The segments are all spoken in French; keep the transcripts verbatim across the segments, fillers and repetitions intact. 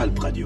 Alp Radio.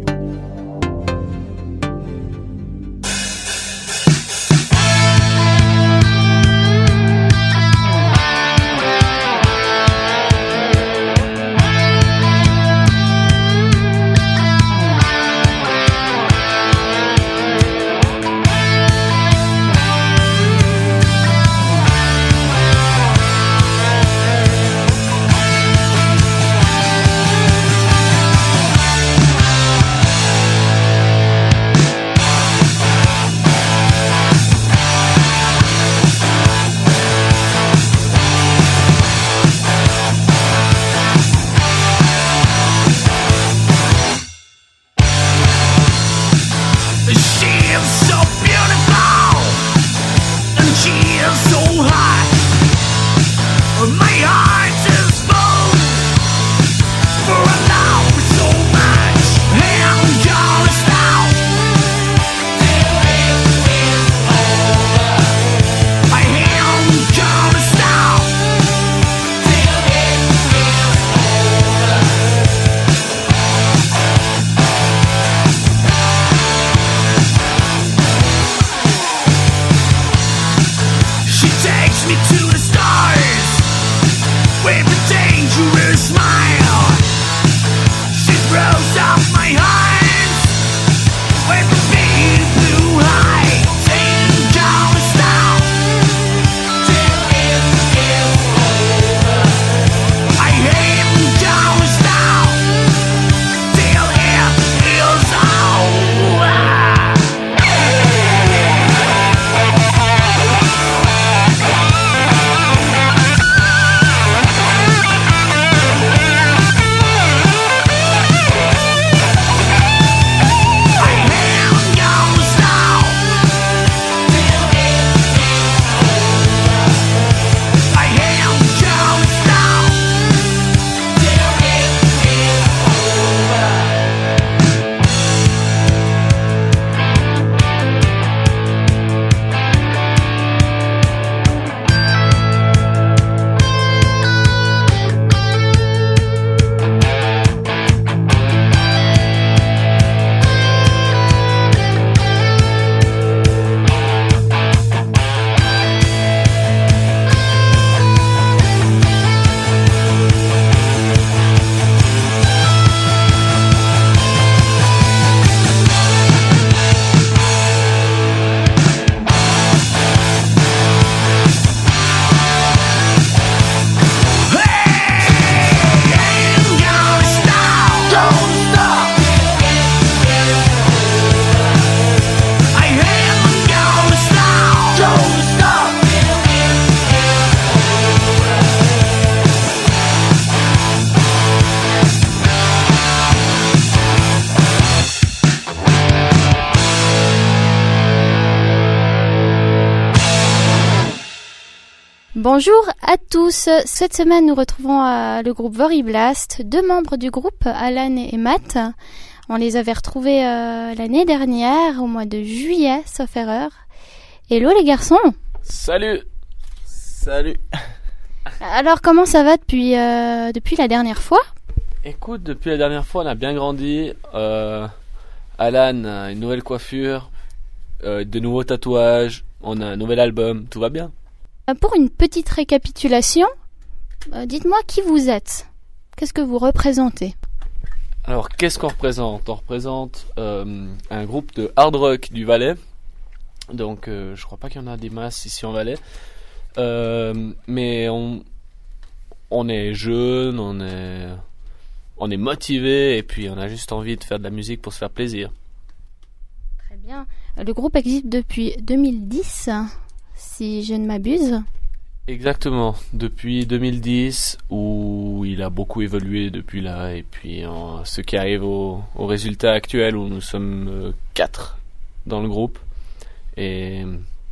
Bonjour à tous. Cette semaine, nous retrouvons euh, le groupe Voriblast. Deux membres du groupe, Alan et Matt. On les avait retrouvés euh, l'année dernière, au mois de juillet, sauf erreur. Hello les garçons. Salut. Salut. Alors, comment ça va depuis, euh, depuis la dernière fois ? Écoute, depuis la dernière fois, on a bien grandi. Euh, Alan a une nouvelle coiffure, euh, de nouveaux tatouages, on a un nouvel album, tout va bien. Pour une petite récapitulation, euh, dites-moi qui vous êtes. Qu'est-ce que vous représentez ? Alors, qu'est-ce qu'on représente ? On représente euh, un groupe de hard rock du Valais. Donc, euh, je crois pas qu'il y en a des masses ici en Valais. Euh, mais on, on est jeunes, on est, on est motivés et puis on a juste envie de faire de la musique pour se faire plaisir. Très bien. Le groupe existe depuis deux mille dix, si je ne m'abuse. Exactement, depuis deux mille dix, où il a beaucoup évolué depuis là, et puis en, ce qui arrive au, au résultat actuel où nous sommes euh, quatre dans le groupe, et,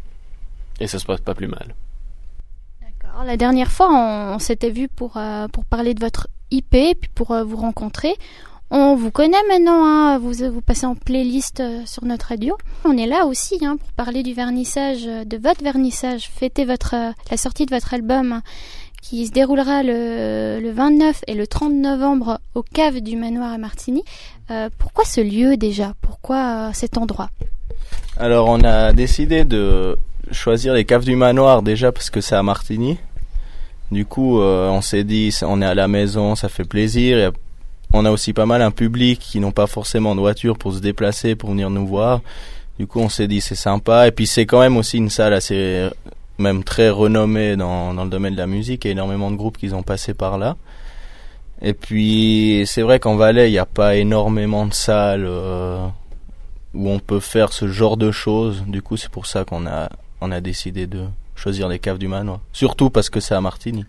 et ça se passe pas plus mal. D'accord. La dernière fois, on, on s'était vu pour, euh, pour parler de votre I P, puis pour euh, vous rencontrer. On vous connaît maintenant, hein, vous, vous passez en playlist euh, sur notre radio. On est là aussi hein, pour parler du vernissage, de votre vernissage, fêter votre, euh, la sortie de votre album hein, qui se déroulera le, le vingt-neuf et le trente novembre aux caves du manoir à Martigny. Euh, pourquoi ce lieu déjà ? Pourquoi euh, cet endroit ? Alors on a décidé de choisir les caves du manoir déjà parce que c'est à Martigny. Du coup euh, on s'est dit on est à la maison, ça fait plaisir. Et on a aussi pas mal un public qui n'ont pas forcément de voiture pour se déplacer, pour venir nous voir. Du coup on s'est dit c'est sympa. Et puis c'est quand même aussi une salle assez, même très renommée dans, dans le domaine de la musique. Il y a énormément de groupes qui ont passé par là. Et puis c'est vrai qu'en Valais il n'y a pas énormément de salles euh, où on peut faire ce genre de choses. Du coup, c'est pour ça qu'on a, on a décidé de choisir les caves du manoir. Surtout parce que c'est à Martigny.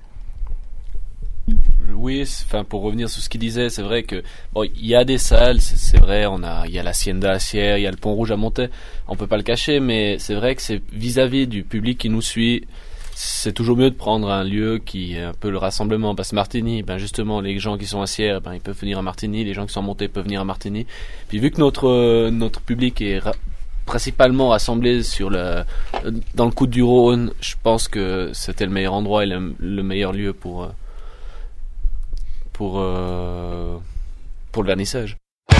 Oui, enfin pour revenir sur ce qu'il disait, c'est vrai que bon, il y a des salles, c'est, c'est vrai, on a, il y a la Sienne de la Sierre, il y a le Pont Rouge à Montaix, on peut pas le cacher, mais c'est vrai que c'est vis-à-vis du public qui nous suit. C'est toujours mieux de prendre un lieu qui est un peu le rassemblement. Parce que Martigny, ben justement, les gens qui sont à Sierre, ben ils peuvent venir à Martigny. Les gens qui sont à Montaix peuvent venir à Martigny. Puis vu que notre euh, notre public est ra- principalement rassemblé sur le dans le coude du Rhône, je pense que c'était le meilleur endroit et le, le meilleur lieu pour euh, pour euh, pour le vernissage.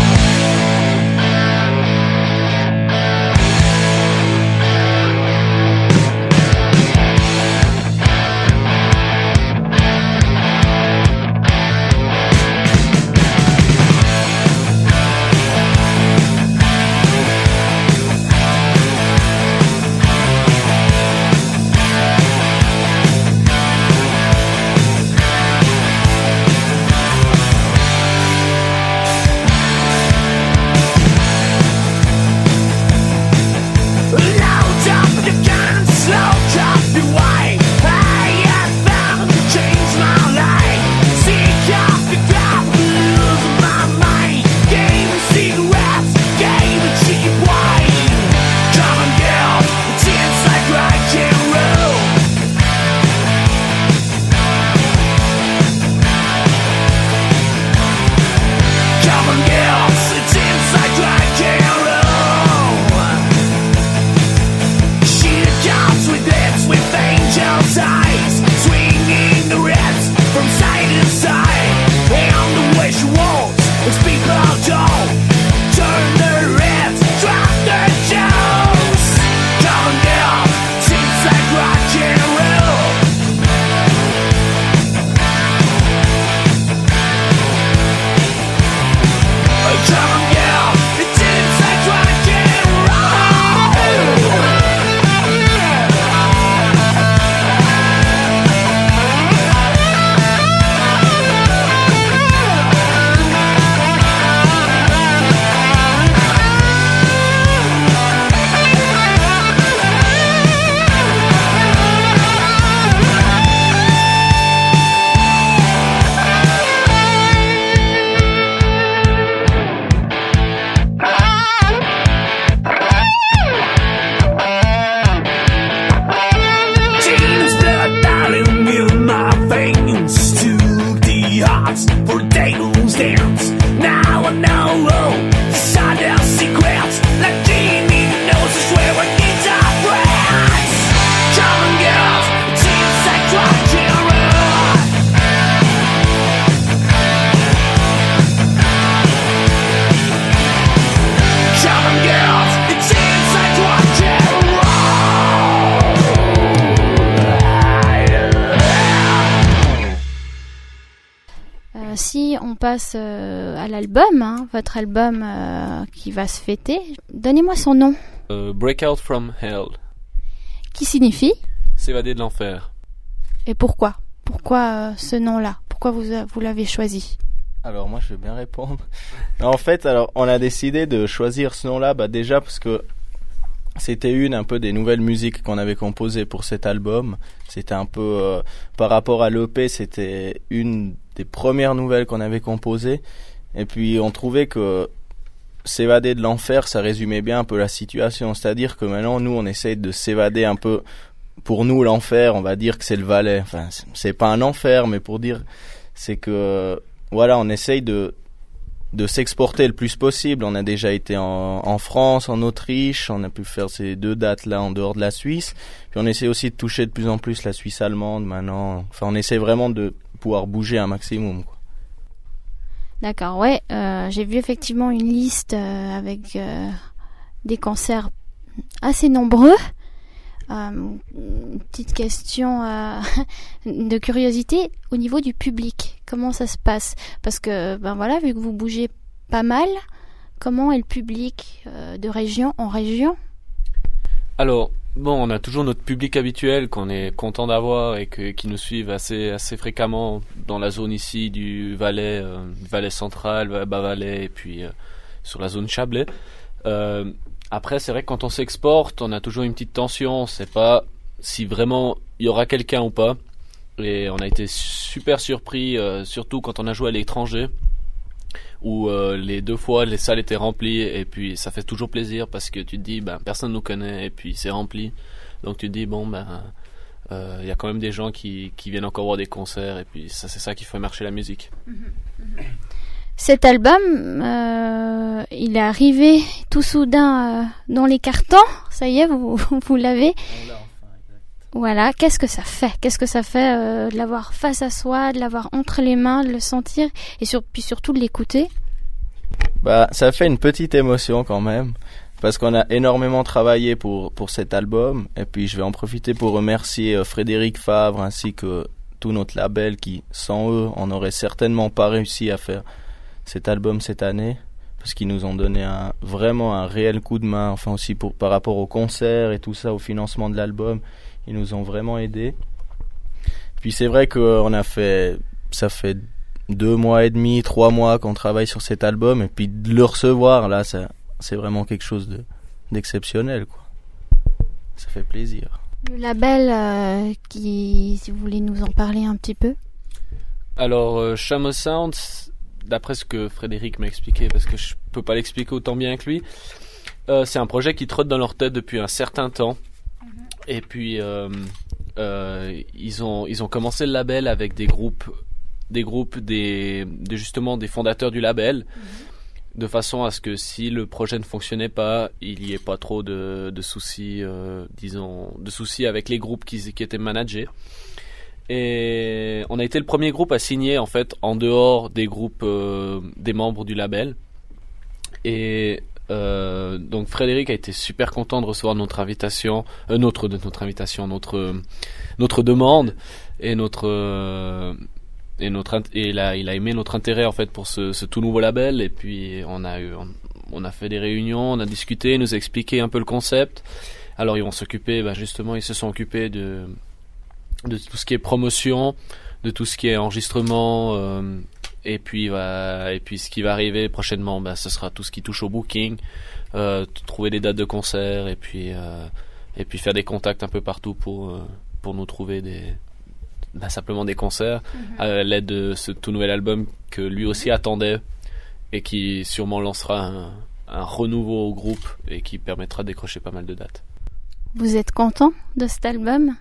Si on passe euh, à l'album, hein, votre album euh, qui va se fêter, donnez-moi son nom. Uh, Breakout from Hell. Qui signifie ? S'évader de l'enfer. Et pourquoi ? Pourquoi euh, ce nom-là ? Pourquoi vous, vous l'avez choisi ? Alors moi je vais bien répondre. En fait, alors on a décidé de choisir ce nom-là, bah déjà parce que c'était une un peu des nouvelles musiques qu'on avait composées pour cet album. C'était un peu euh, par rapport à l'E P, c'était une des premières nouvelles qu'on avait composées. Et puis on trouvait que s'évader de l'enfer, ça résumait bien un peu la situation. C'est-à-dire que maintenant nous on essaye de s'évader un peu. Pour nous l'enfer, on va dire que c'est le Valais. Enfin c'est pas un enfer, mais pour dire c'est que voilà, on essaye de de s'exporter le plus possible. On a déjà été en, en France, en Autriche, on a pu faire ces deux dates là en dehors de la Suisse. Puis on essaie aussi de toucher de plus en plus la Suisse allemande maintenant. Enfin, on essaie vraiment de pouvoir bouger un maximum, quoi. D'accord, ouais. Euh, j'ai vu effectivement une liste euh, avec euh, des concerts assez nombreux. Euh, une petite question euh, de curiosité au niveau du public. Comment ça se passe? Parce que, ben voilà, vu que vous bougez pas mal, comment est le public euh, de région en région? Alors, bon, on a toujours notre public habituel qu'on est content d'avoir et que, qui nous suivent assez, assez fréquemment dans la zone ici du Valais, euh, Valais central, Bas-Valais et puis euh, sur la zone Chablais. Euh, Après, c'est vrai que quand on s'exporte, on a toujours une petite tension. On ne sait pas si vraiment il y aura quelqu'un ou pas. Et on a été super surpris, euh, surtout quand on a joué à l'étranger, où euh, les deux fois les salles étaient remplies. Et puis ça fait toujours plaisir parce que tu te dis, ben personne nous connaît et puis c'est rempli. Donc tu te dis bon ben il euh, y a quand même des gens qui qui viennent encore voir des concerts. Et puis ça c'est ça qui fait marcher la musique. Cet album, euh, il est arrivé tout soudain euh, dans les cartons. Ça y est, vous, vous l'avez. On l'a enfin, exact. Voilà. Qu'est-ce que ça fait? Qu'est-ce que ça fait euh, de l'avoir face à soi, de l'avoir entre les mains, de le sentir et sur, puis surtout de l'écouter? Bah, ça fait une petite émotion quand même, parce qu'on a énormément travaillé pour pour cet album. Et puis je vais en profiter pour remercier euh, Frédéric Favre ainsi que tout notre label qui, sans eux, on n'aurait certainement pas réussi à faire cet album cette année, parce qu'ils nous ont donné un, vraiment un réel coup de main, enfin aussi pour, par rapport aux concerts et tout ça, au financement de l'album, ils nous ont vraiment aidés. Puis c'est vrai qu'on a fait, ça fait deux mois et demi, trois mois qu'on travaille sur cet album, et puis de le recevoir, là, ça, c'est vraiment quelque chose de, d'exceptionnel, quoi. Ça fait plaisir. Le label, euh, qui, si vous voulez nous en parler un petit peu. Alors, euh, Shamo Sound, d'après ce que Frédéric m'a expliqué, parce que je peux pas l'expliquer autant bien que lui, euh, c'est un projet qui trotte dans leur tête depuis un certain temps. Mm-hmm. Et puis euh, euh, ils ont ils ont commencé le label avec des groupes, des groupes des, des justement des fondateurs du label, mm-hmm. de façon à ce que si le projet ne fonctionnait pas, il y ait pas trop de, de soucis, euh, disons, de soucis avec les groupes qui, qui étaient managés. Et on a été le premier groupe à signer en fait en dehors des groupes euh, des membres du label. Et euh, donc Frédéric a été super content de recevoir notre invitation, euh, notre de notre invitation, notre notre demande et notre euh, et notre et il a il a aimé notre intérêt en fait pour ce, ce tout nouveau label. Et puis on a eu on, on a fait des réunions, on a discuté, il nous a expliqué un peu le concept. Alors ils vont s'occuper, bah justement ils se sont occupés de de tout ce qui est promotion, de tout ce qui est enregistrement, euh, et puis bah, et puis ce qui va arriver prochainement, bah, ce sera tout ce qui touche au booking, euh, trouver des dates de concert, et puis euh, et puis faire des contacts un peu partout pour euh, pour nous trouver des bah, simplement des concerts, mm-hmm. à l'aide de ce tout nouvel album que lui aussi attendait et qui sûrement lancera un, un renouveau au groupe et qui permettra de décrocher pas mal de dates. Vous êtes content de cet album?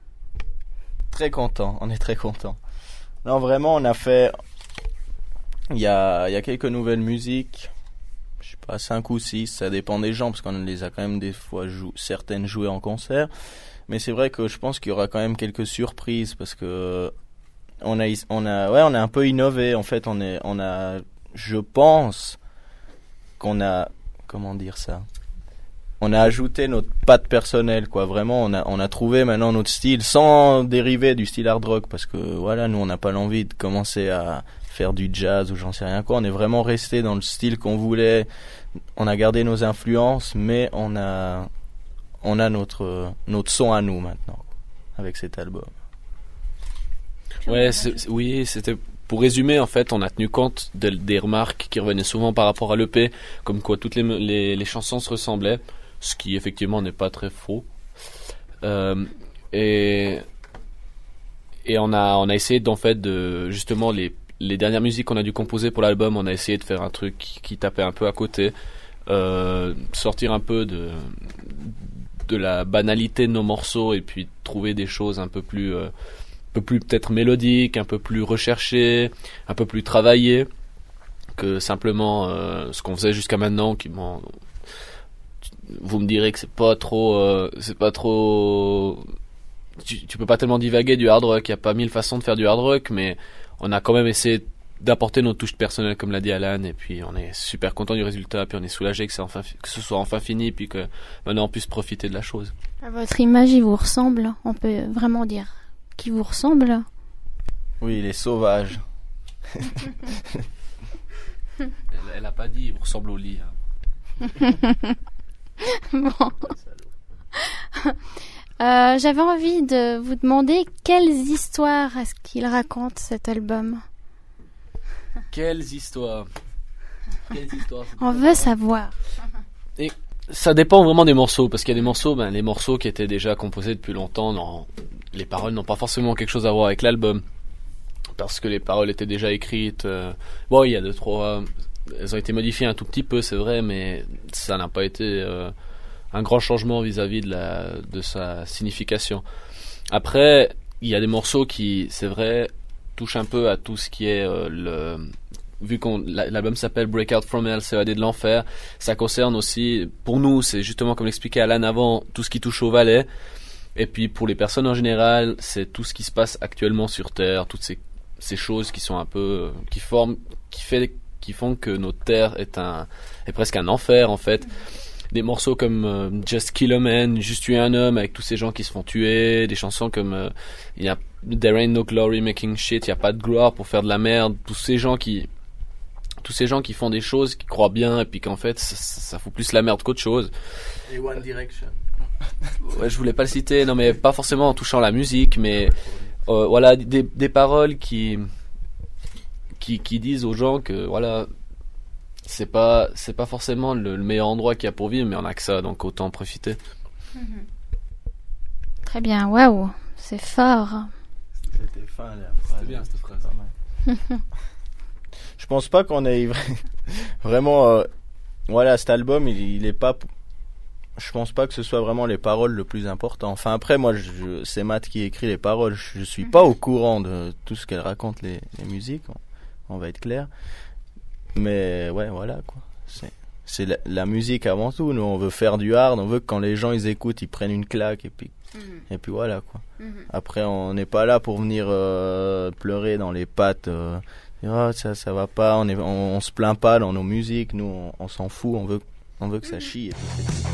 Très content, on est très content. Non, vraiment, on a fait, il y a, il y a quelques nouvelles musiques, je sais pas, cinq ou six, ça dépend des gens, parce qu'on les a quand même des fois jou- certaines jouées en concert. Mais c'est vrai que je pense qu'il y aura quand même quelques surprises, parce que on a, on a, ouais, on a un peu innové, en fait, on est, on a, je pense qu'on a, comment dire ça? On a ajouté notre patte personnelle, quoi. Vraiment, on a, on a trouvé maintenant notre style sans dériver du style hard rock, parce que voilà, nous, on n'a pas l'envie de commencer à faire du jazz ou j'en sais rien quoi. On est vraiment resté dans le style qu'on voulait. On a gardé nos influences, mais on a, on a notre, notre son à nous maintenant, avec cet album. Ouais, c'est, c'est, oui, c'était. Pour résumer, en fait, on a tenu compte de, des remarques qui revenaient souvent par rapport à l'E P, comme quoi toutes les, les, les chansons se ressemblaient, ce qui effectivement n'est pas très faux. Euh, et et on a on a essayé d'en fait de justement les les dernières musiques qu'on a dû composer pour l'album, on a essayé de faire un truc qui, qui tapait un peu à côté, euh, sortir un peu de de la banalité de nos morceaux et puis trouver des choses un peu plus euh, un peu plus peut-être mélodiques, un peu plus recherchées, un peu plus travaillées, que simplement euh, ce qu'on faisait jusqu'à maintenant. Qui, bon, vous me direz que c'est pas trop, euh, c'est pas trop. Tu, tu peux pas tellement divaguer du hard rock. Il y a pas mille façons de faire du hard rock, mais on a quand même essayé d'apporter nos touches personnelles, comme l'a dit Alan, et puis on est super content du résultat, puis on est soulagé que, c'est enfin, que ce soit enfin fini, puis que maintenant on puisse profiter de la chose. Votre image, il vous ressemble? On peut vraiment dire qu'il vous ressemble? Oui, il est sauvage. elle, elle a pas dit, il vous ressemble au lit. Hein. Bon. euh, j'avais envie de vous demander quelles histoires est-ce qu'il raconte, cet album? Quelles histoires, Quelles histoires On veut savoir. Et ça dépend vraiment des morceaux, parce qu'il y a des morceaux, ben, les morceaux qui étaient déjà composés depuis longtemps, non, les paroles n'ont pas forcément quelque chose à voir avec l'album, parce que les paroles étaient déjà écrites. Euh, bon, il y a deux, trois, elles ont été modifiées un tout petit peu, c'est vrai, mais ça n'a pas été euh, un grand changement vis-à-vis de, la, de sa signification. Après, il y a des morceaux qui, c'est vrai, touche un peu à tout ce qui est euh, le vu qu'on l'album s'appelle Breakout from Hell, s'évader de l'enfer, ça concerne aussi, pour nous, c'est justement comme l'expliquait Alan avant, tout ce qui touche au Valais, et puis pour les personnes en général, c'est tout ce qui se passe actuellement sur Terre, toutes ces ces choses qui sont un peu qui forment qui fait qui font que notre Terre est un est presque un enfer en fait. Des morceaux comme euh, Just Kill a Man, Juste tuer un homme, avec tous ces gens qui se font tuer, des chansons comme euh, y a There ain't no glory making shit, il y a pas de gloire pour faire de la merde, tous ces gens qui tous ces gens qui font des choses, qui croient bien, et puis qu'en fait ça, ça fout plus la merde qu'autre chose. Et One Direction. Ouais, je voulais pas le citer, non mais pas forcément en touchant la musique, mais euh, voilà, des, des paroles qui, qui qui disent aux gens que voilà, c'est pas c'est pas forcément le, le meilleur endroit qu'il y a pour vivre, mais on a que ça, donc autant en profiter. Très bien, waouh, c'est fort. C'était fin la phrase. C'était bien cette phrase. Je pense pas qu'on ait vraiment euh, voilà, cet album il, il est pas, je pense pas que ce soit vraiment les paroles le plus important. Enfin après moi je, c'est Matt qui écrit les paroles, je, je suis pas au courant de tout ce qu'elle raconte les, les musiques, on, on va être clair. Mais ouais, voilà quoi. C'est c'est la, la musique avant tout. Nous on veut faire du hard, on veut que quand les gens ils écoutent, ils prennent une claque et puis mm-hmm. et puis voilà quoi. Mm-hmm. Après on n'est pas là pour venir euh, pleurer dans les pattes. Euh, Oh, ça ça va pas, on est on, on se plaint pas dans nos musiques, nous on, on s'en fout, on veut on veut que ça chie et tout, c'est tout.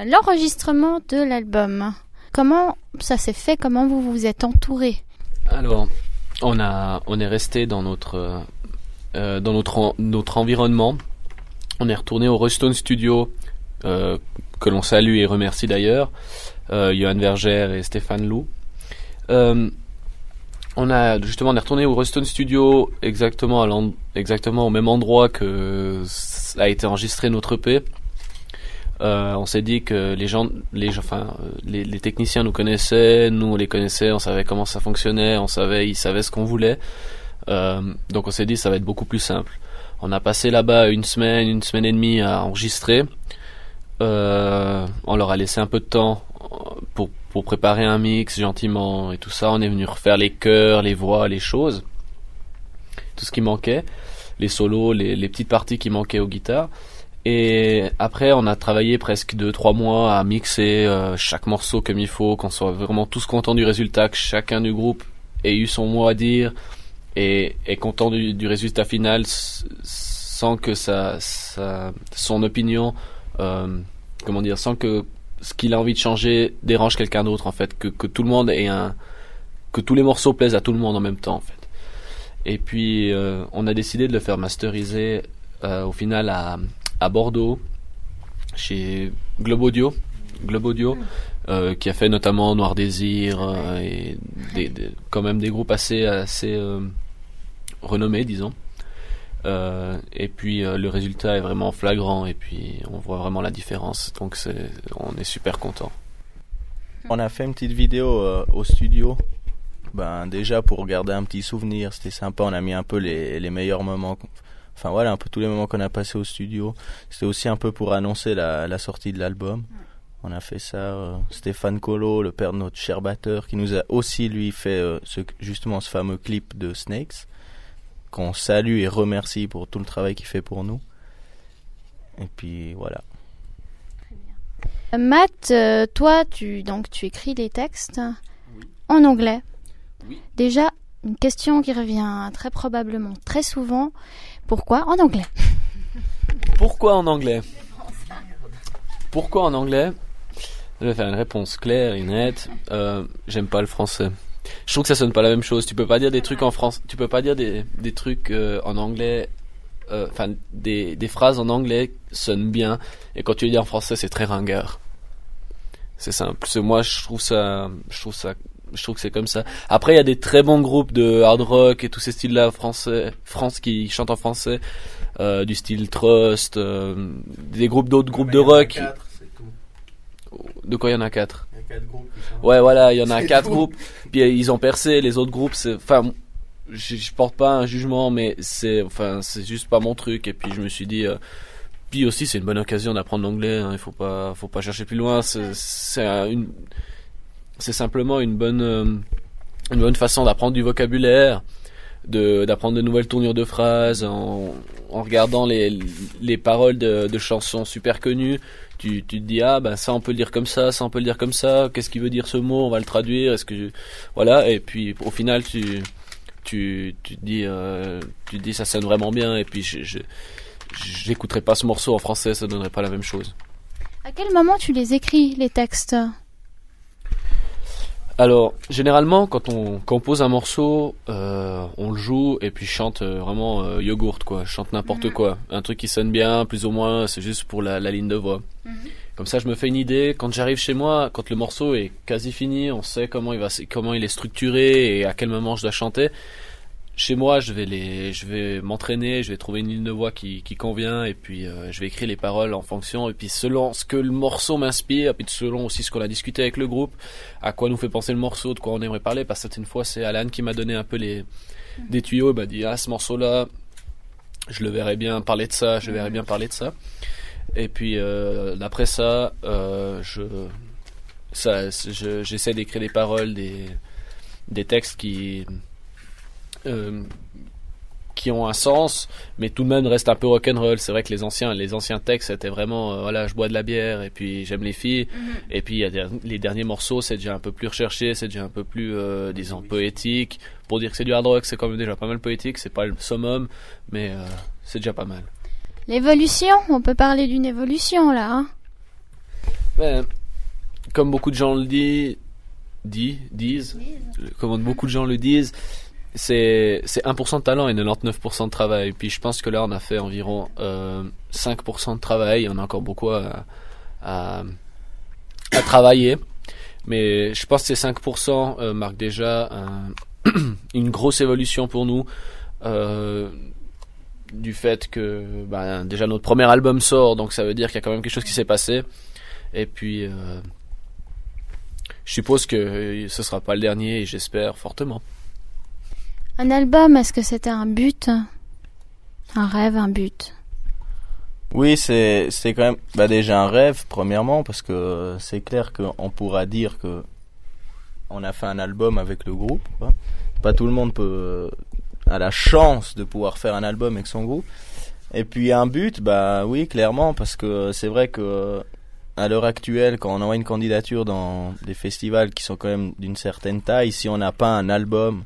l'enregistrement de l'album. Comment ça s'est fait? Comment vous vous êtes entourés? Alors, on a, on est resté dans notre, euh, dans notre, en, notre environnement. On est retourné au Rustone Studio, euh, que l'on salue et remercie d'ailleurs, euh, Johan Verger et Stéphane Lou. Euh, on a justement, on est retourné au Rustone Studio exactement à exactement au même endroit que a été enregistré notre E P. Euh, on s'est dit que les gens, les, enfin, les, les techniciens nous connaissaient, nous on les connaissait, on savait comment ça fonctionnait, on savait, ils savaient ce qu'on voulait. Euh, donc on s'est dit ça va être beaucoup plus simple. On a passé là-bas une semaine, une semaine et demie à enregistrer. Euh, on leur a laissé un peu de temps pour pour préparer un mix gentiment et tout ça. On est venu refaire les chœurs, les voix, les choses, tout ce qui manquait, les solos, les, les petites parties qui manquaient aux guitares. Et après, on a travaillé presque deux, trois mois à mixer euh, chaque morceau comme il faut, qu'on soit vraiment tous contents du résultat, que chacun du groupe ait eu son mot à dire et est content du, du résultat final sans que ça, ça son opinion, euh, comment dire, sans que ce qu'il a envie de changer dérange quelqu'un d'autre en fait, que, que tout le monde ait un, que tous les morceaux plaisent à tout le monde en même temps en fait. Et puis euh, on a décidé de le faire masteriser euh, au final à à Bordeaux, chez Globe Audio, Globe Audio, euh, qui a fait notamment Noir Désir euh, et des, des, quand même des groupes assez assez euh, renommés, disons. Euh, et puis euh, le résultat est vraiment flagrant et puis on voit vraiment la différence. Donc c'est, on est super content. On a fait une petite vidéo euh, au studio. Ben déjà pour garder un petit souvenir, c'était sympa. On a mis un peu les les meilleurs moments. Enfin voilà, un peu tous les moments qu'on a passés au studio. C'était aussi un peu pour annoncer la, la sortie de l'album. On a fait ça. Euh, Stéphane Collot, le père de notre cher batteur, qui nous a aussi lui fait euh, ce, justement ce fameux clip de Snakes, qu'on salue et remercie pour tout le travail qu'il fait pour nous. Et puis voilà. Matt, euh, toi, tu donc tu écris les textes oui. en anglais. Oui. Déjà, une question qui revient très probablement très souvent. Pourquoi en anglais? Pourquoi en anglais? Pourquoi en anglais? Je vais faire une réponse claire et nette. Euh, j'aime pas le français. Je trouve que ça sonne pas la même chose. Tu peux pas dire des trucs en France. Tu peux pas dire des des trucs euh, en anglais. Enfin, euh, des des phrases en anglais sonnent bien et quand tu les dis en français, c'est très ringard. C'est simple. C'est moi, je trouve ça. Je trouve ça. Je trouve que c'est comme ça. Après, il y a des très bons groupes de hard rock et tous ces styles-là français, France qui chantent en français, euh, du style Trust, euh, des groupes d'autres groupes de rock. Il y en a quatre, c'est tout. De quoi il y en a quatre? Il y a quatre groupes. Qui chantent. Ouais, voilà, il y en a c'est quatre tout. groupes. Puis ils ont percé. Les autres groupes, c'est, enfin, je, je porte pas un jugement, mais c'est, enfin, c'est juste pas mon truc. Et puis je me suis dit. Euh, puis aussi, c'est une bonne occasion d'apprendre l'anglais. Hein, il faut pas, faut pas chercher plus loin. C'est, c'est une C'est simplement une bonne, euh, une bonne façon d'apprendre du vocabulaire, de, d'apprendre de nouvelles tournures de phrases, en, en regardant les, les paroles de, de chansons super connues. Tu, tu te dis, ah, ben, ça, on peut le dire comme ça, ça, on peut le dire comme ça. Qu'est-ce qu'il veut dire ce mot? On va le traduire. Est-ce que, je... voilà. Et puis, au final, tu, tu, tu te dis, euh, tu te dis, ça sonne vraiment bien. Et puis, je, je, j'écouterai pas ce morceau en français, ça donnerait pas la même chose. À quel moment tu les écris, les textes? Alors, généralement, quand on compose un morceau, euh, on le joue et puis je chante euh, vraiment euh, yogourt, quoi. Je chante n'importe mmh. quoi. Un truc qui sonne bien, plus ou moins, c'est juste pour la, la ligne de voix. Mmh. Comme ça, je me fais une idée. Quand j'arrive chez moi, quand le morceau est quasi fini, on sait comment il va, comment il est structuré et à quel moment je dois chanter. Chez moi, je vais les, je vais m'entraîner, je vais trouver une ligne de voix qui, qui convient et puis euh, je vais écrire les paroles en fonction et puis selon ce que le morceau m'inspire et puis selon aussi ce qu'on a discuté avec le groupe, à quoi nous fait penser le morceau, de quoi on aimerait parler. Parce que certaines fois, c'est Alan qui m'a donné un peu les des tuyaux, il m'a dit ah ce morceau-là, je le verrais bien parler de ça, je le verrais bien parler de ça. Et puis euh, d'après ça, euh, je, ça, je, j'essaie d'écrire des paroles, des des textes qui Euh, qui ont un sens, mais tout de même restent un peu rock'n'roll. C'est vrai que les anciens, les anciens textes étaient vraiment, euh, voilà, je bois de la bière et puis j'aime les filles. Mm-hmm. Et puis il y a des, les derniers morceaux, c'est déjà un peu plus recherché, c'est déjà un peu plus, euh, disons, poétique. Pour dire que c'est du hard rock, c'est quand même déjà pas mal poétique. C'est pas le summum, mais euh, c'est déjà pas mal. L'évolution, on peut parler d'une évolution là. Hein Ben, comme beaucoup de gens le disent, dit, disent, comme beaucoup de gens le disent, c'est, c'est un pour cent de talent et quatre-vingt-dix-neuf pour cent de travail. Puis je pense que là, on a fait environ euh, cinq pour cent de travail. On a encore beaucoup à, à, à travailler. Mais je pense que ces cinq pour cent euh, marquent déjà un, une grosse évolution pour nous. Euh, du fait que ben, déjà notre premier album sort, donc ça veut dire qu'il y a quand même quelque chose qui s'est passé. Et puis, euh, je suppose que ce sera pas le dernier et j'espère fortement. Un album, est-ce que c'était un but? Un rêve, un but? Oui, c'est c'est quand même bah déjà un rêve premièrement parce que c'est clair qu'on pourra dire que on a fait un album avec le groupe, quoi. Pas tout le monde peut a la chance de pouvoir faire un album avec son groupe. Et puis un but, bah oui, clairement, parce que c'est vrai que à l'heure actuelle, quand on envoie une candidature dans des festivals qui sont quand même d'une certaine taille, si on n'a pas un album,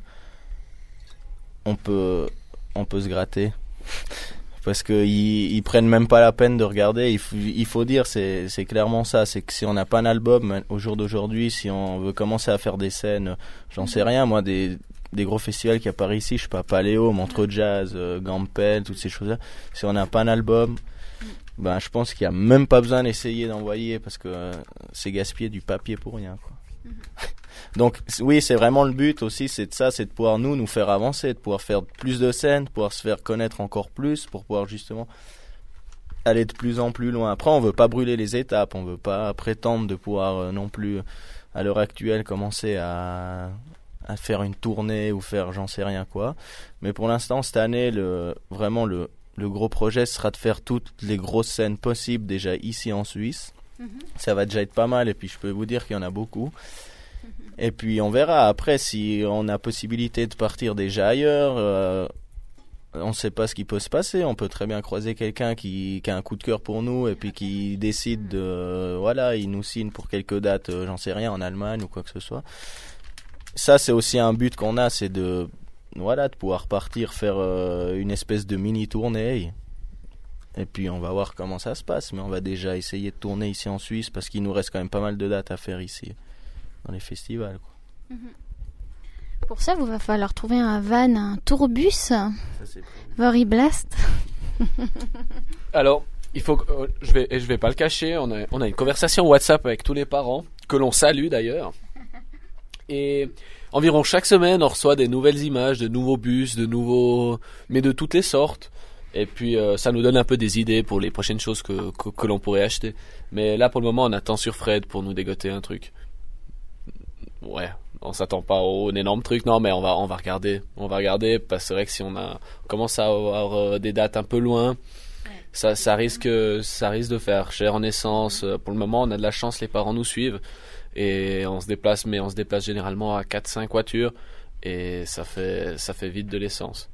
on peut on peut se gratter. Parce que ils, ils prennent même pas la peine de regarder. Il faut, il faut dire, c'est, c'est clairement ça. C'est que si on n'a pas un album au jour d'aujourd'hui, si on veut commencer à faire des scènes, j'en sais rien, moi, des, des gros festivals qu'il y a par ici, je sais pas, Paléo, Montreux Jazz, euh, Gampel, toutes ces choses-là. Si on n'a pas un album, ben, je pense qu'il y a même pas besoin d'essayer d'envoyer parce que euh, c'est gaspiller du papier pour rien, quoi. Donc oui, c'est vraiment le but aussi, c'est de ça, c'est de pouvoir nous nous faire avancer, de pouvoir faire plus de scènes, de pouvoir se faire connaître encore plus, pour pouvoir justement aller de plus en plus loin. Après, on veut pas brûler les étapes, on veut pas prétendre de pouvoir euh, non plus à l'heure actuelle commencer à à faire une tournée ou faire j'en sais rien quoi. Mais pour l'instant, cette année, le vraiment le le gros projet sera de faire toutes les grosses scènes possibles déjà ici en Suisse. Mm-hmm. Ça va déjà être pas mal et puis je peux vous dire qu'il y en a beaucoup. Et puis on verra après si on a possibilité de partir déjà ailleurs. Euh, on ne sait pas ce qui peut se passer. On peut très bien croiser quelqu'un qui, qui a un coup de cœur pour nous et puis qui décide de euh, voilà, il nous signe pour quelques dates, euh, j'en sais rien, en Allemagne ou quoi que ce soit. Ça c'est aussi un but qu'on a, c'est de voilà de pouvoir partir faire euh, une espèce de mini tournée. Et puis on va voir comment ça se passe, mais on va déjà essayer de tourner ici en Suisse parce qu'il nous reste quand même pas mal de dates à faire ici. Dans les festivals, quoi. Mm-hmm. Pour ça, il va falloir trouver un van, un tourbus. Ça, c'est Voriblast. Alors, il faut que, euh, je vais, je vais pas le cacher, on a, on a une conversation WhatsApp avec tous les parents, que l'on salue d'ailleurs. Et environ chaque semaine, on reçoit des nouvelles images, de nouveaux bus, de nouveaux, mais de toutes les sortes. Et puis, euh, ça nous donne un peu des idées pour les prochaines choses que, que, que l'on pourrait acheter. Mais là, pour le moment, on attend sur Fred pour nous dégoter un truc. Ouais, on s'attend pas au un énorme truc, non, mais on va on va regarder, on va regarder parce que c'est vrai que si on a on commence à avoir euh, des dates un peu loin, ouais. ça ça risque ça risque de faire cher en essence. Pour le moment, on a de la chance, les parents nous suivent et on se déplace, mais on se déplace généralement à quatre cinq voitures et ça fait ça fait vite de l'essence.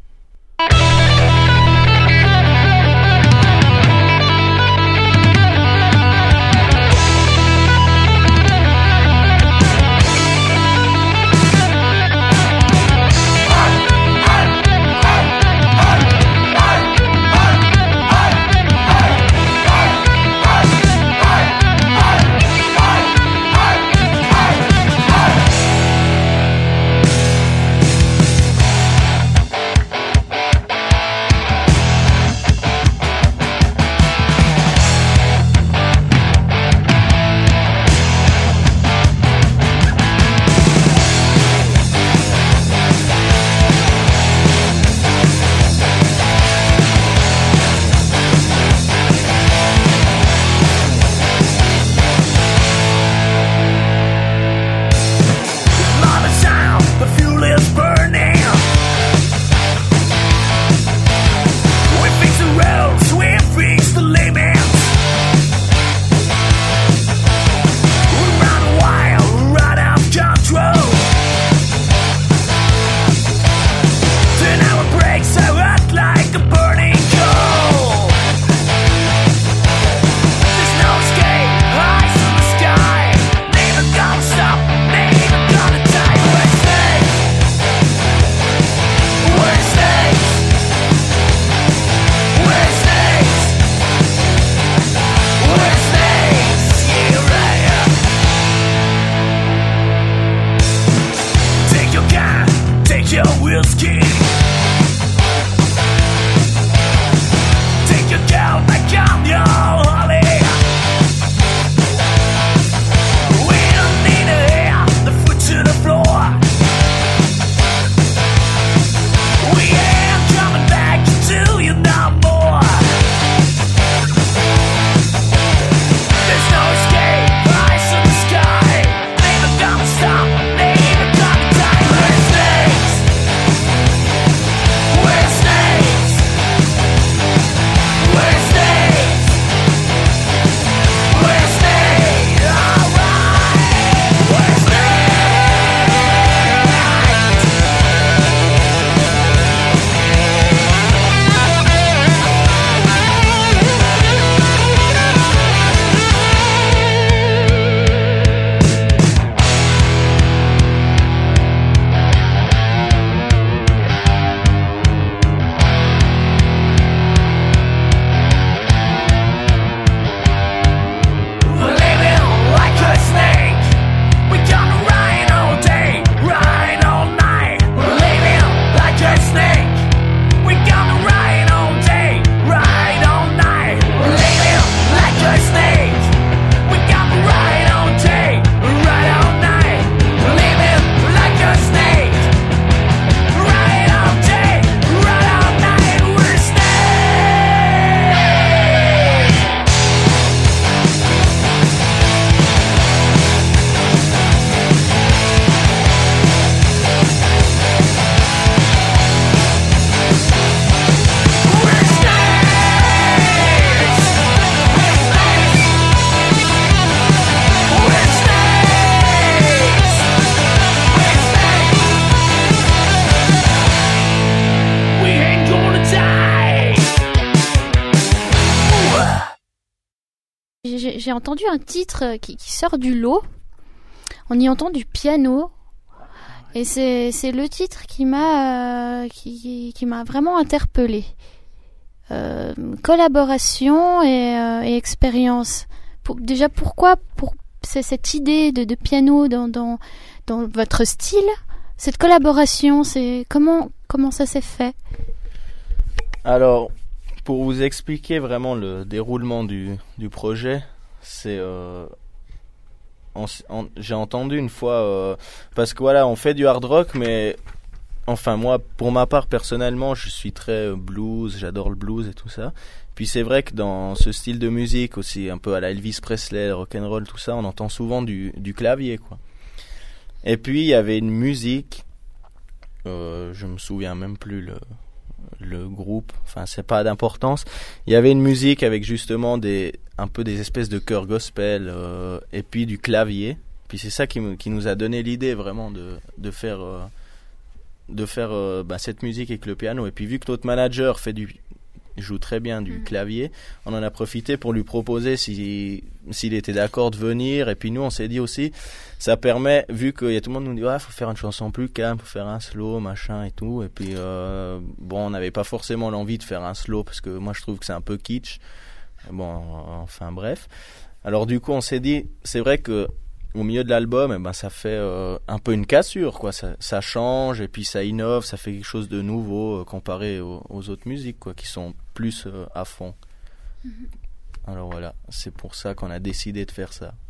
j'ai, j'ai entendu un titre qui, qui sort du lot. On y entend du piano. Et c'est, c'est le titre qui m'a, euh, qui, qui m'a vraiment interpellée. Euh, collaboration et, euh, et expérience. Pour, déjà, pourquoi pour, c'est cette idée de, de piano dans, dans, dans votre style? Cette collaboration, c'est comment, comment ça s'est fait? Alors, pour vous expliquer vraiment le déroulement du, du projet, c'est... Euh, on, on, j'ai entendu une fois... Euh, parce que voilà, on fait du hard rock, mais... Enfin, moi, pour ma part, personnellement, je suis très blues, j'adore le blues et tout ça. Puis c'est vrai que dans ce style de musique aussi, un peu à la Elvis Presley, rock'n'roll, tout ça, on entend souvent du, du clavier, quoi. Et puis, il y avait une musique, euh, je me souviens même plus le, le groupe, enfin, c'est pas d'importance. Il y avait une musique avec justement des, un peu des espèces de chœurs gospel, euh, et puis du clavier. Puis c'est ça qui, me, qui nous a donné l'idée vraiment de, de faire... Euh, de faire euh, bah, cette musique avec le piano. Et puis vu que notre manager fait du joue très bien du mmh. clavier, on en a profité pour lui proposer si, s'il était d'accord de venir. Et puis nous on s'est dit aussi, ça permet, vu qu'il y a tout le monde nous dit, ouais, faut faire une chanson plus calme, faut faire un slow, machin et tout. Et puis euh, bon, on n'avait pas forcément l'envie de faire un slow parce que moi je trouve que c'est un peu kitsch. Bon, enfin bref. Alors du coup on s'est dit, c'est vrai que au milieu de l'album, eh ben, ça fait euh, un peu une cassure, quoi. Ça, ça change et puis ça innove, ça fait quelque chose de nouveau euh, comparé aux, aux autres musiques, quoi, qui sont plus euh, à fond. Mm-hmm. Alors voilà, c'est pour ça qu'on a décidé de faire ça.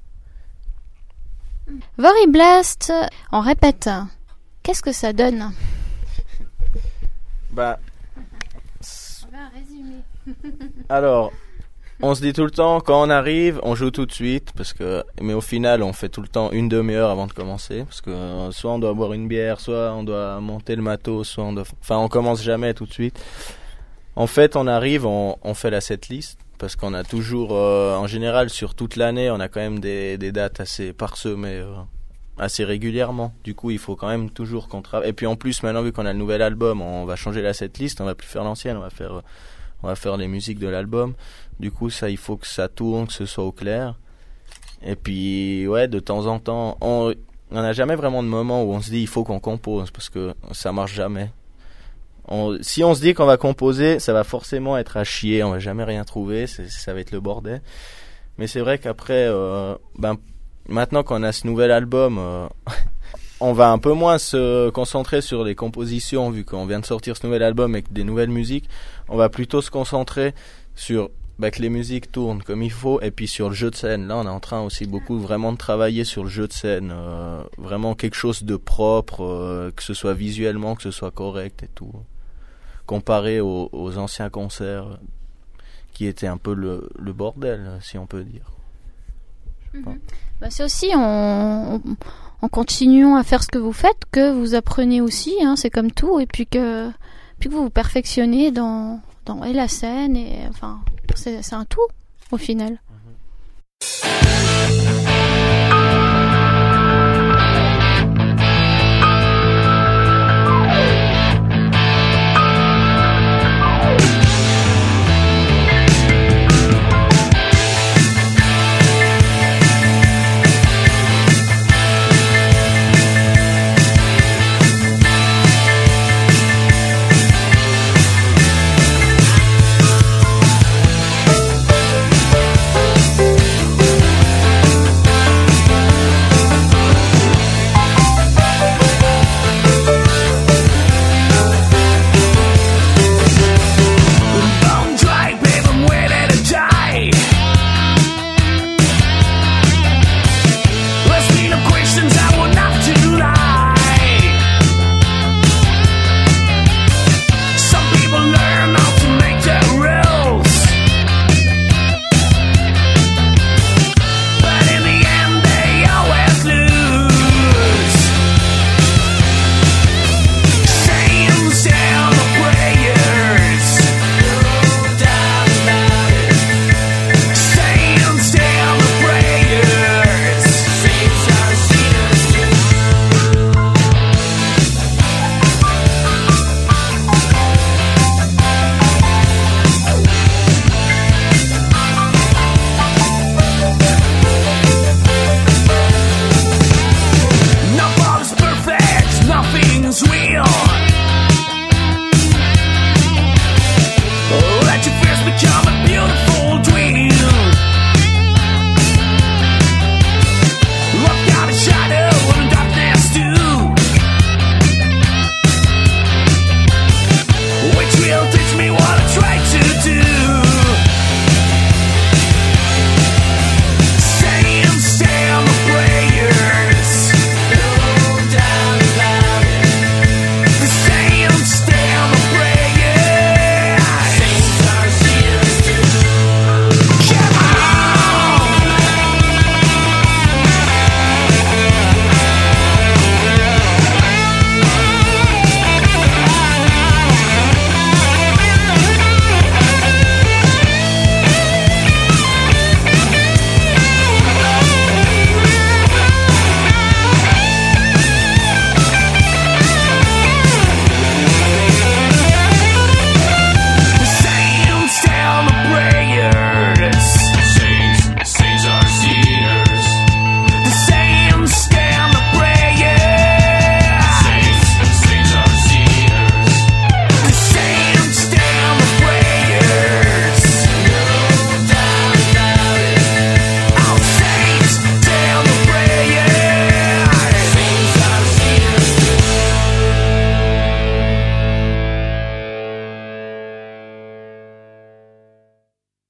Voriblast, on répète. Qu'est-ce que ça donne? Bah, on va résumer. Alors. On se dit tout le temps, quand on arrive, on joue tout de suite, parce que, mais au final, on fait tout le temps une demi-heure avant de commencer, parce que euh, soit on doit boire une bière, soit on doit monter le matos, soit on doit, enfin, on commence jamais tout de suite. En fait, on arrive, on, on fait la setlist, parce qu'on a toujours, euh, en général, sur toute l'année, on a quand même des, des dates assez parsemées, euh, assez régulièrement. Du coup, il faut quand même toujours qu'on travaille. Et puis en plus, maintenant, vu qu'on a le nouvel album, on va changer la setlist, on va plus faire l'ancienne, on va faire, euh, on va faire les musiques de l'album. Du coup, ça, il faut que ça tourne, que ce soit au clair. Et puis, ouais, de temps en temps, on n'a jamais vraiment de moment où on se dit il faut qu'on compose, parce que ça marche jamais. On, si on se dit qu'on va composer, ça va forcément être à chier, on va jamais rien trouver, c'est, ça va être le bordel. Mais c'est vrai qu'après, euh, ben, maintenant qu'on a ce nouvel album, euh, on va un peu moins se concentrer sur les compositions, vu qu'on vient de sortir ce nouvel album avec des nouvelles musiques. On va plutôt se concentrer sur bah, que les musiques tournent comme il faut, et puis sur le jeu de scène. Là, on est en train aussi beaucoup vraiment de travailler sur le jeu de scène, euh, vraiment quelque chose de propre, euh, que ce soit visuellement, que ce soit correct et tout, comparé aux, aux anciens concerts qui étaient un peu le, le bordel, si on peut dire. Mmh. Bah, c'est aussi en, en, en continuant à faire ce que vous faites que vous apprenez aussi, hein, c'est comme tout, et puis que, puis que vous vous perfectionnez dans, dans et la scène, et enfin, c'est, c'est un tout au final. Mmh.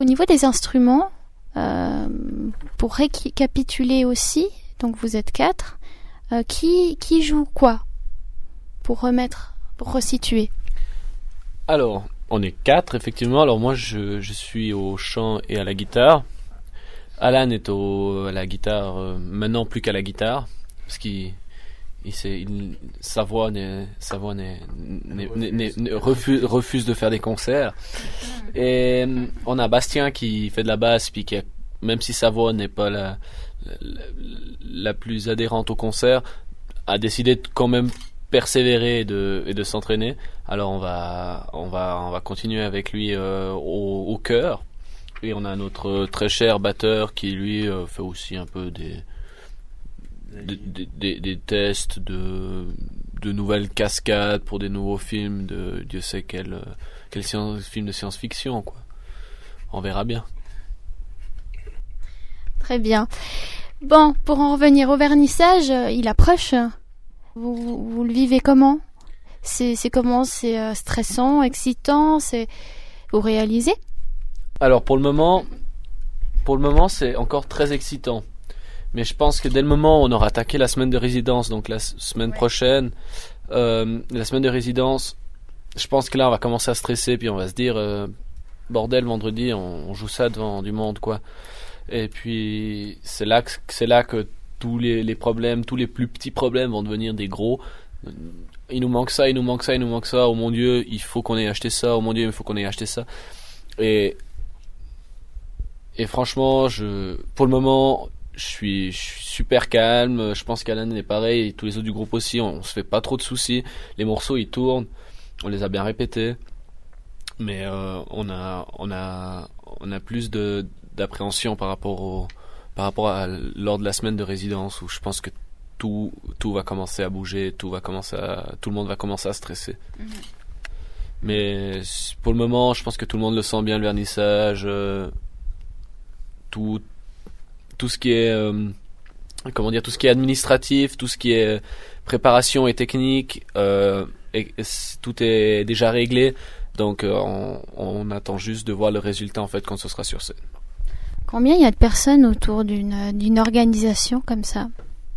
niveau des instruments, euh, pour récapituler aussi, donc vous êtes quatre, euh, qui, qui joue quoi? Pour remettre, pour resituer. Alors, on est quatre, effectivement. Alors moi, je, je suis au chant et à la guitare. Alan est au, à la guitare, euh, maintenant plus qu'à la guitare, parce qu'il, il, il, sa voix, n'est, sa voix n'est, n'est, n'est, n'est, refuse, refuse de faire des concerts. Et on a Bastien qui fait de la basse, puis qui a, même si sa voix n'est pas la, la, la plus adhérente au concert, a décidé de quand même persévérer et de, et de s'entraîner. Alors on va, on va, on va continuer avec lui euh, au, au chœur. Et on a notre très cher batteur qui lui euh, fait aussi un peu des des, des, des, des tests de de nouvelles cascades pour des nouveaux films de Dieu sait quel quel science, film de science-fiction quoi. On verra bien. Très bien. Bon, pour en revenir au vernissage, il approche. Vous, vous, vous le vivez comment? C'est c'est comment? C'est euh, stressant, excitant, c'est vous réalisez? Alors pour le moment, pour le moment c'est encore très excitant. Mais je pense que dès le moment où on aura attaqué la semaine de résidence, donc la s- semaine ouais. prochaine, euh, la semaine de résidence, je pense que là on va commencer à stresser, puis on va se dire, euh, bordel, vendredi on, on joue ça devant du monde quoi. Et puis c'est là que c'est là que tous les, les problèmes, tous les plus petits problèmes vont devenir des gros. Il nous manque ça, il nous manque ça, il nous manque ça. Oh mon Dieu, il faut qu'on ait acheté ça. Oh mon Dieu, il faut qu'on ait acheté ça. Et Et franchement, je, pour le moment, je suis, je suis super calme. Je pense qu'Alan est pareil, et tous les autres du groupe aussi. On, on se fait pas trop de soucis. Les morceaux, ils tournent. On les a bien répétés. Mais euh, on a, on a, on a plus de d'appréhension par rapport au, par rapport à lors de la semaine de résidence où je pense que tout, tout va commencer à bouger, tout va commencer à, tout le monde va commencer à stresser. Mm-hmm. Mais pour le moment, je pense que tout le monde le sent bien, le vernissage. Euh, tout tout ce qui est euh, comment dire tout ce qui est administratif, tout ce qui est préparation et technique, euh, et, et, tout est déjà réglé, donc euh, on, on attend juste de voir le résultat en fait quand ce sera sur scène. Combien il y a de personnes autour d'une d'une organisation comme ça?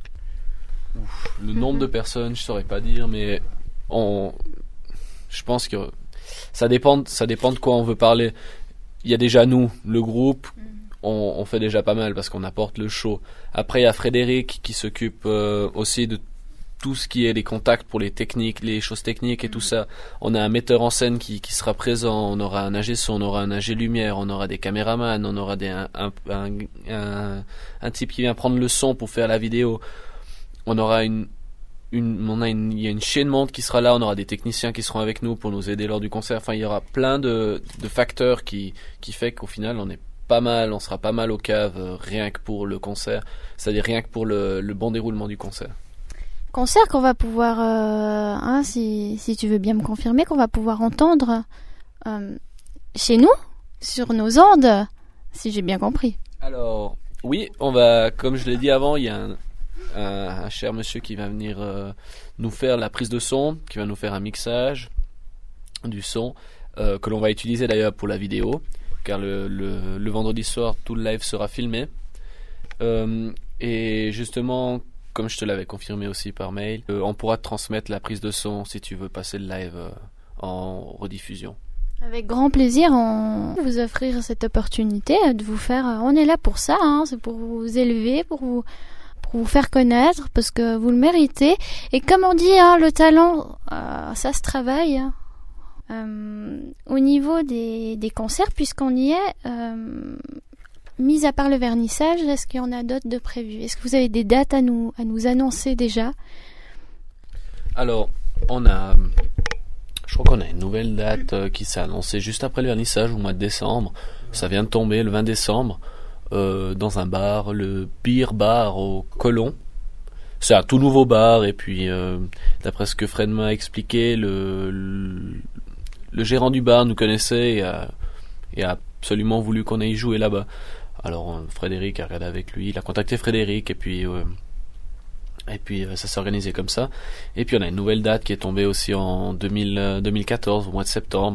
Ouf, le nombre mm-hmm. de personnes, je saurais pas dire, mais on je pense que ça dépend ça dépend de quoi on veut parler. Il y a déjà nous, le groupe. Mm. On, on fait déjà pas mal parce qu'on apporte le show. Après, il y a Frédéric qui s'occupe euh, aussi de tout ce qui est les contacts pour les techniques, les choses techniques et tout ça. On a un metteur en scène qui, qui sera présent. On aura un ingé son, on aura un ingé lumière, on aura des caméramans, on aura des, un, un, un, un, un type qui vient prendre le son pour faire la vidéo. On aura une, une, on a une, il y a une chaîne monte qui sera là. On aura des techniciens qui seront avec nous pour nous aider lors du concert. Enfin, il y aura plein de, de facteurs qui, qui fait qu'au final, on est pas mal, on sera pas mal au cave euh, rien que pour le concert, c'est-à-dire rien que pour le, le bon déroulement du concert. Concert qu'on va pouvoir, euh, hein, si, si tu veux bien me confirmer, qu'on va pouvoir entendre euh, chez nous, sur nos ondes, si j'ai bien compris. Alors, oui, on va, comme je l'ai dit avant, il y a un, un, un cher monsieur qui va venir euh, nous faire la prise de son, qui va nous faire un mixage du son, euh, que l'on va utiliser d'ailleurs pour la vidéo. Car le, le, le vendredi soir, tout le live sera filmé. Euh, et justement, comme je te l'avais confirmé aussi par mail, euh, on pourra te transmettre la prise de son si tu veux passer le live euh, en rediffusion. Avec grand plaisir, on va vous offrir cette opportunité de vous faire... On est là pour ça, hein, c'est pour vous élever, pour vous, pour vous faire connaître, parce que vous le méritez. Et comme on dit, hein, le talent, euh, ça se travaille, hein. Euh, au niveau des, des concerts, puisqu'on y est, euh, mis à part le vernissage, est-ce qu'il y en a d'autres de prévus? Est-ce que vous avez des dates à nous, à nous annoncer déjà? Alors, on a, je crois qu'on a une nouvelle date euh, qui s'est annoncée juste après le vernissage au mois de décembre. Ça vient de tomber le vingt décembre euh, dans un bar, le Beer Bar au Colon. C'est un tout nouveau bar et puis euh, d'après ce que Fred m'a expliqué, le, le Le gérant du bar nous connaissait et a, et a absolument voulu qu'on aille jouer là-bas. Alors Frédéric a regardé avec lui, il a contacté Frédéric et puis euh, et puis euh, ça s'est organisé comme ça. Et puis on a une nouvelle date qui est tombée aussi en deux mille, deux mille quatorze au mois de septembre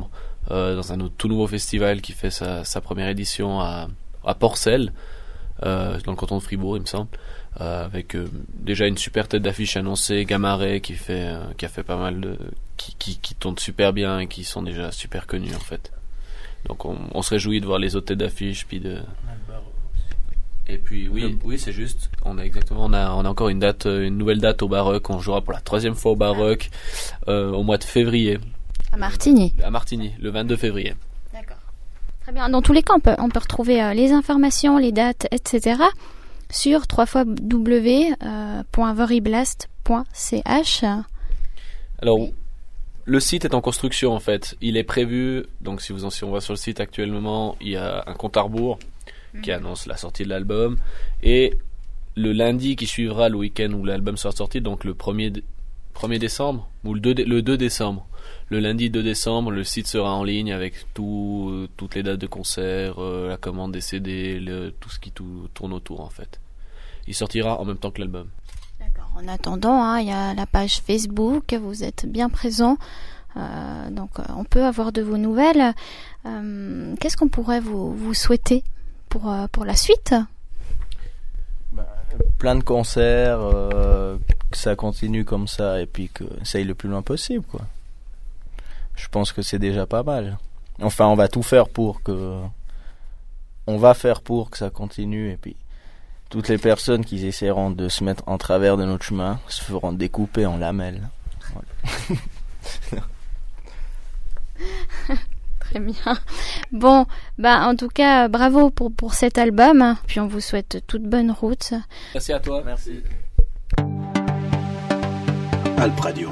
euh, dans un autre, tout nouveau festival qui fait sa, sa première édition à, à Porcel, euh, dans le canton de Fribourg, il me semble, euh, avec euh, déjà une super tête d'affiche annoncée, Gamaret, qui fait, euh, qui a fait pas mal de, qui, qui, qui tourne super bien et qui sont déjà super connus en fait. Donc on, on se réjouit de voir les autres têtes d'affiche, puis de. Et puis oui, oui c'est juste. On a exactement, on a, on a encore une date, une nouvelle date au Baroque. On jouera pour la troisième fois au Baroque euh, au mois de février. À Martigny. À Martigny, le vingt-deux février. D'accord. Très bien. Dans tous les cas, on peut, on peut retrouver euh, les informations, les dates, et cetera sur w w w point voriblast point c h. Alors. Oui. Le site est en construction en fait. Il est prévu, donc si vous en si on va sur le site actuellement, il y a un compte à rebours mmh. qui annonce la sortie de l'album. Et le lundi qui suivra le week-end où l'album sera sorti, donc le premier décembre, ou le deux, le deux décembre. Le lundi deux décembre, le site sera en ligne avec tout, euh, toutes les dates de concert, euh, la commande des C D, le, tout ce qui tout, tourne autour en fait. Il sortira en même temps que l'album. D'accord. En attendant, hein, il y a la page Facebook, vous êtes bien présent, euh, donc euh, on peut avoir de vos nouvelles. Euh, qu'est-ce qu'on pourrait vous, vous souhaiter pour, euh, pour la suite ? Bah, plein de concerts, euh, que ça continue comme ça et puis que ça aille le plus loin possible, quoi. Je pense que c'est déjà pas mal. Enfin, on va tout faire pour que... On va faire pour que ça continue et puis... Toutes les personnes qui essaieront de se mettre en travers de notre chemin se feront découper en lamelles. Voilà. Très bien. Bon, bah en tout cas, bravo pour, pour cet album. Puis on vous souhaite toute bonne route. Merci à toi. Merci. Alp Radio.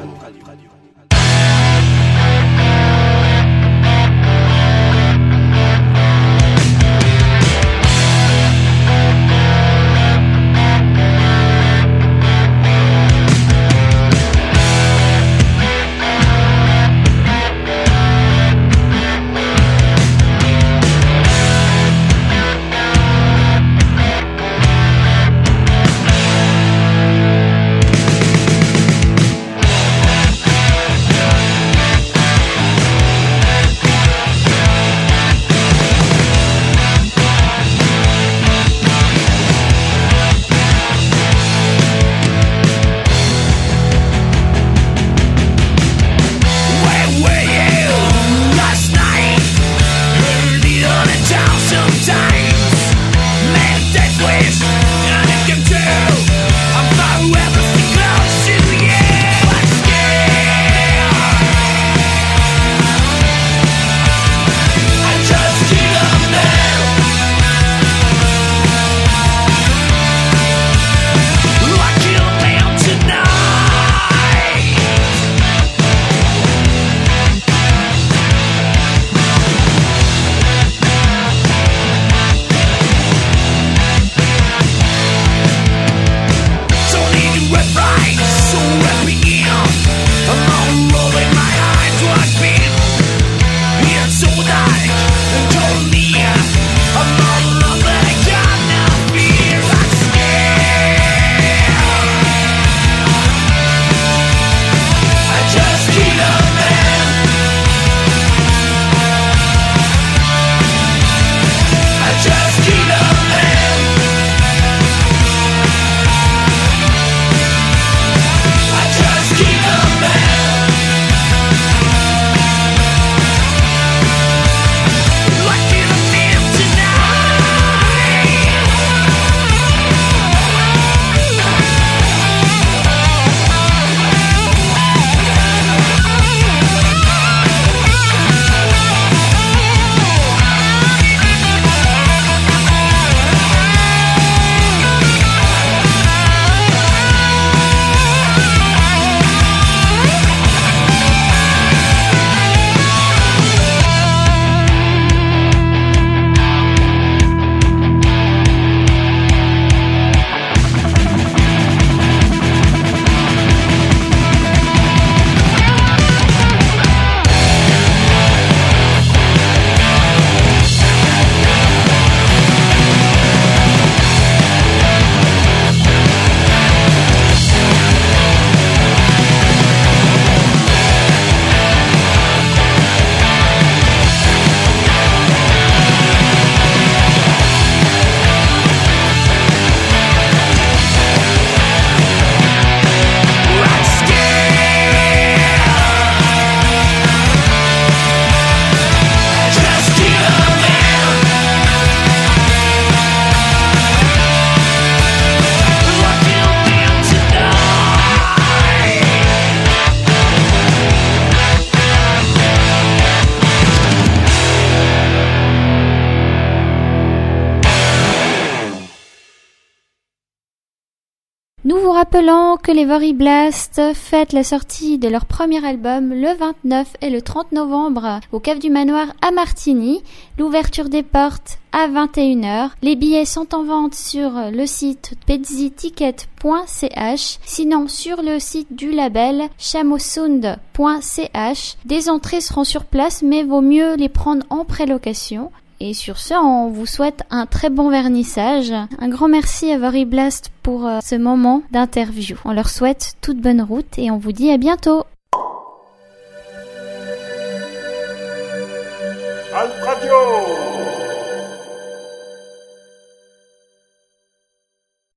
Nous vous rappelons que les Voriblast fêtent la sortie de leur premier album le vingt-neuf et le trente novembre au Cave du Manoir à Martigny. L'ouverture des portes à vingt et une heures. Les billets sont en vente sur le site pezzi ticket point c h, sinon sur le site du label chameausound point c h. Des entrées seront sur place, mais vaut mieux les prendre en prélocation. Et sur ce, on vous souhaite un très bon vernissage. Un grand merci à Voriblast pour euh, ce moment d'interview. On leur souhaite toute bonne route et on vous dit à bientôt. Alp Radio